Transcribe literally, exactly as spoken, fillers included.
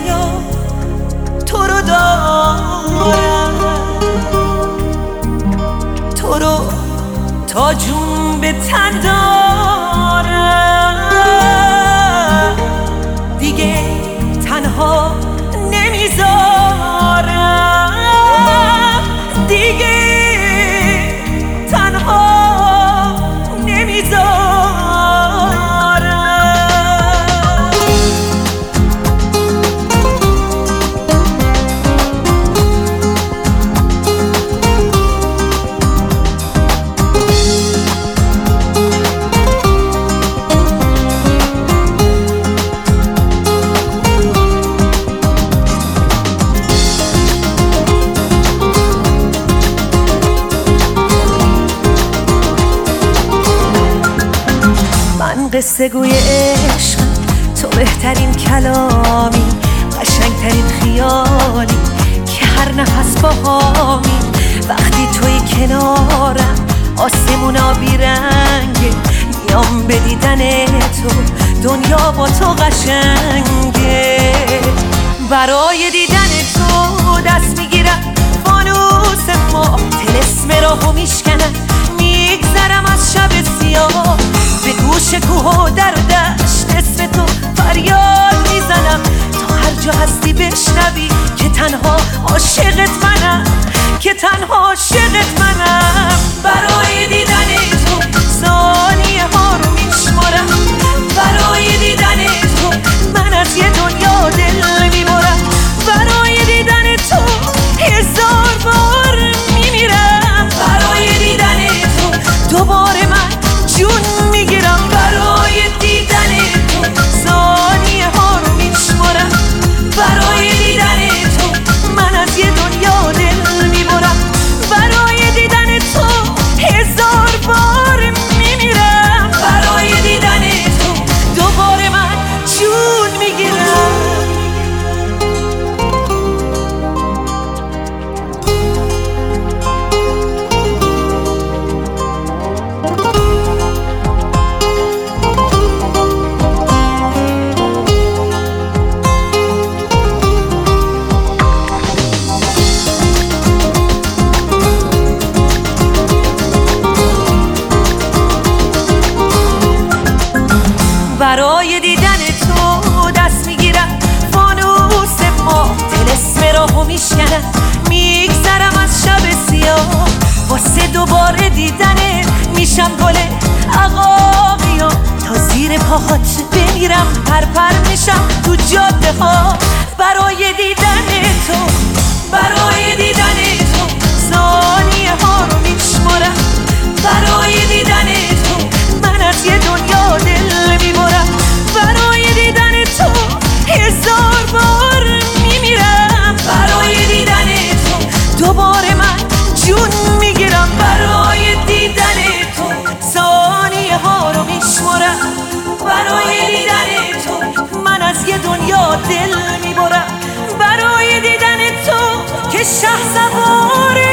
دنیا تو رو دارم، تو رو تا جون به تن دارم، دیگه تنها نمیذارم، دیگه تنها نمیذارم. قصه گوی عشق تو بهترین کلامی، قشنگترین خیالی که هر نفس باهامی. وقتی توی کنارم آسمونا بیرنگه، میام به دیدن تو دنیا با تو قشنگه. برای دیدن تو دست میگیرم فانوس ما، طلسم راهو میشکنم میگذرم از شب سیاه. به گوش کوه و در و دشت اسم تو فریاد میزنم، تا هر جا هستی بشنوی که تنها عاشقت منم، که تنها عاشقت منم. برای دیدن تو ثانیه ها رو میشمارم، برای دیدن تو من از یه دنیا دل میبرم، برای دیدن تو هزار بار میمیرم، برای دیدن تو دوباره من جون میگیرم. برای دیدن تو ثانیه ها رو میشمارم، برای دیدن تو من از یه دنیا دل میبرم، برای دیدن تو هزار بار میمیرم، برای دیدن تو دوباره من جون میگیرم. برای دیدن تو دست میگیرم فانوس ما، طلسم راهو میشکنم میگذرم از شب سیاه. واسه دوباره دیدنه میشم گل عقاقیام، تا زیر پاهات بمیرم پر پر میشم تو جاده ها. برای دیدن تو، برای دیدن تو ثانیه ها رو میشمارم، برای دیدن تو من از یه دنیا دل میبرم، برای دیدن تو هزار بار میمیرم، برای دیدن تو دوباره من جون میگیرم، برای دیدن تو ثانیه ها رو میشمارم، برای دیدن تو من از یه دنیا دل میبرم، برای دیدن تو که شهسواره